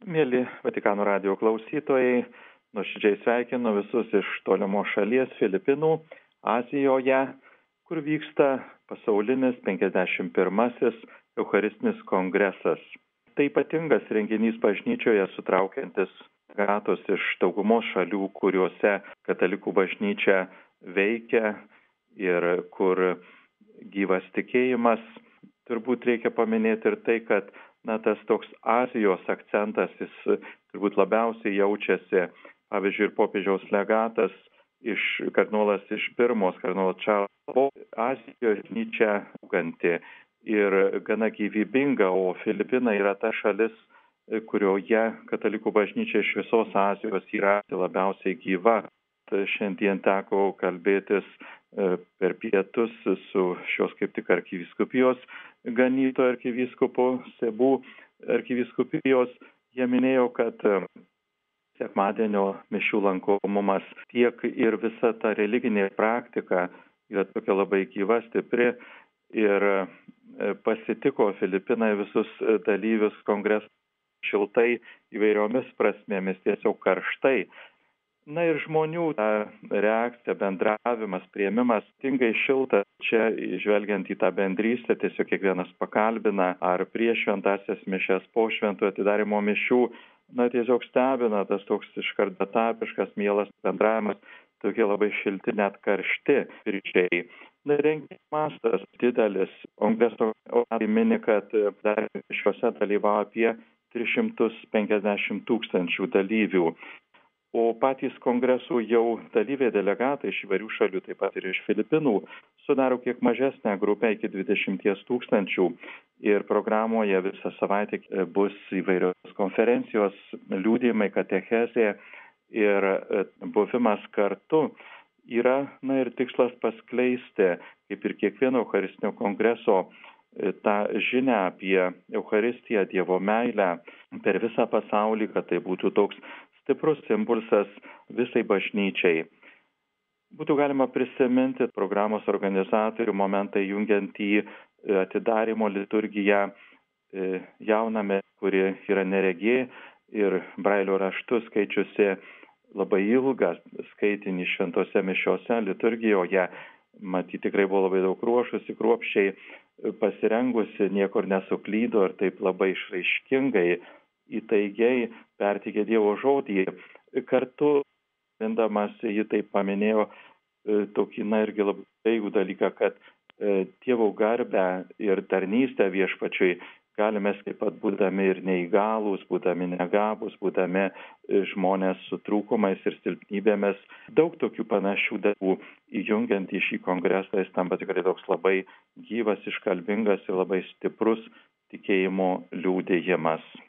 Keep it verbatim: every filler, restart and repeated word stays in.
Mieli Vatikano radijo klausytojai, nuoširdžiai sveikinu visus iš tolimos šalies Filipinų, Azijoje, kur vyksta pasaulinis penkiasdešimt pirmasis Eucharistinis kongresas. Tai ypatingas renginys bažnyčioje, sutraukiantis delegatus iš daugumos šalių, kuriuose katalikų bažnyčia veikia ir kur gyvas tikėjimas. Turbūt reikia paminėti ir tai, kad na, tas toks Azijos akcentas, jis turbūt labiausiai jaučiasi, pavyzdžiui, ir popiežiaus legatas iš kardinolas iš Birmos, kardinolas Čarlzo, Azijos bažnyčia auganti ir gana gyvybinga, o Filipinai yra ta šalis, kurioje katalikų bažnyčia iš visos Azijos yra labiausiai gyva. Šiandien teko kalbėtis per pietus su šios kaip tik arkivyskupijos ganytojo arkivyskupu Sebų arkivyskupijos. Jie minėjo, kad sekmadienio mišių lankomumas tiek ir visa ta religinė praktika yra tokia labai gyva, stipri ir pasitiko Filipinai visus dalyvius kongreso šiltai įvairiomis prasmėmis, tiesiog karštai. Na ir žmonių ta reakcija, bendravimas, priėmimas tingai šilta. Čia žvelgiant į tą bendrystę, tiesiog kiekvienas pakalbina ar prieš šventąsias mišias, po šventojo atidarymo mišių. Na tiesiog stebina tas toks iškart betapiškas, mielas bendravimas, tokie labai šilti, net karšti ryšiai. Na renginio mastas didelis. Kongreso mini, kad dar šiuose dalyvavo apie tris šimtus penkiasdešimt tūkstančių dalyvių. O patys kongresų jau dalyviai delegatai iš įvairių šalių, taip pat ir iš Filipinų, sudaro kiek mažesnę grupę iki dvidešimties tūkstančių. Ir programoje visą savaitę bus įvairios konferencijos, liudijimai, katechezė ir buvimas kartu. Yra, na ir tikslas paskleisti, kaip ir kiekvieno Eucharistinio kongreso, tą žinią apie Eucharistiją, Dievo meilę per visą pasaulį, kad tai būtų toks stiprus impulsas visai bažnyčiai. Būtų galima prisiminti programos organizatorių momentai jungiant į atidarymo liturgiją jauname, kuri yra neregė ir brailio raštu skaičiusi labai ilgą skaitinį šventose mišiose liturgijoje. Matyti tikrai buvo labai daug ruošusi, kruopščiai pasirengusi, niekur nesuklydo ir taip labai išraiškingai, įtaigiai perteikė Dievo žodį. Kartu, vindamas, ji taip paminėjo tokį, na irgi labai teigų dalyką, kad Dievo garbę ir tarnystę viešpačiui galime taip pat būdami ir neįgalūs, būdami negabūs, būdami žmonės su trūkumais ir silpnybėmis. Daug tokių panašių darbų įjungiant į šį kongresą, jis tampa tikrai toks labai gyvas, iškalbingas ir labai stiprus tikėjimo liudijimas.